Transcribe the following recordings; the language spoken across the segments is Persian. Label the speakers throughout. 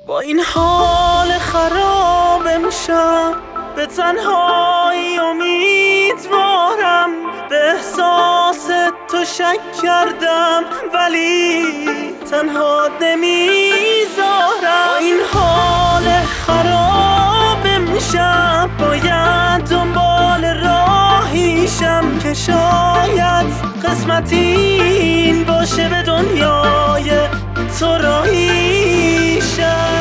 Speaker 1: با این حال خراب امشب به تنهایی امیدوارم، به احساس تو شک کردم ولی تنها نمیذارم. با این حال خراب امشب باید دنبال راهیشم که شاید قسمتی این باشه به دنیای تو راهیشم.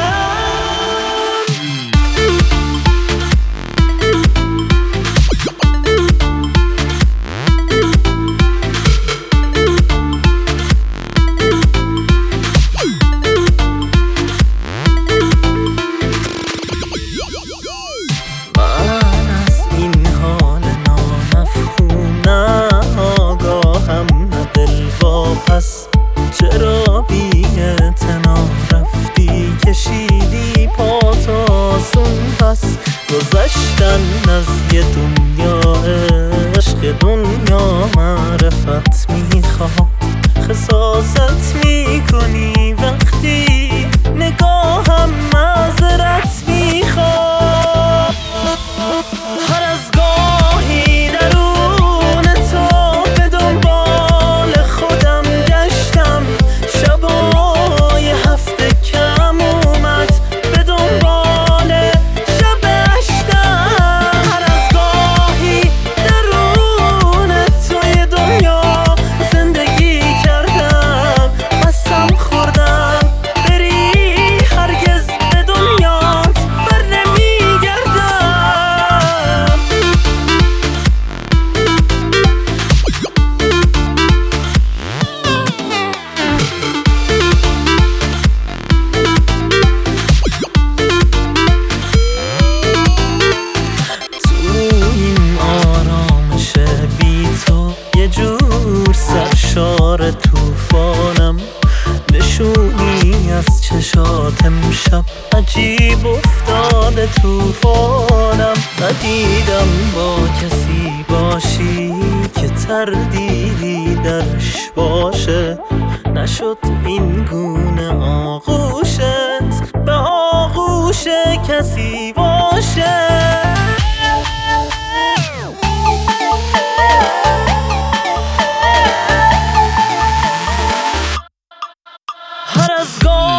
Speaker 1: پس چرا بی اعتنا رفتی کشیدی پا تاسون؟ پس گذشتن از یه دنیا عشق، دنیا معرفت میخواد، خساست میکنی وقتی نگاهم معذرت میخواد. هر از گاهی درون تو به دنبال خودم گشتم، شبای هفته کم اومد به دنبال شب اشتم. هر از گاهی درون توی دنیا زندگی کردم، قسم خوردم بری هرگز به دنیات بر نمیگردم. تو این آرامش بی تو یه جور سرشار توفانم، نشونی از چشات امشب عجیب افتاده توفانم. ندیدم با کسی باشی که تردیدی درش باشه، نشد این گونه آغوشت به آغوش کسی باشه. هر از گاه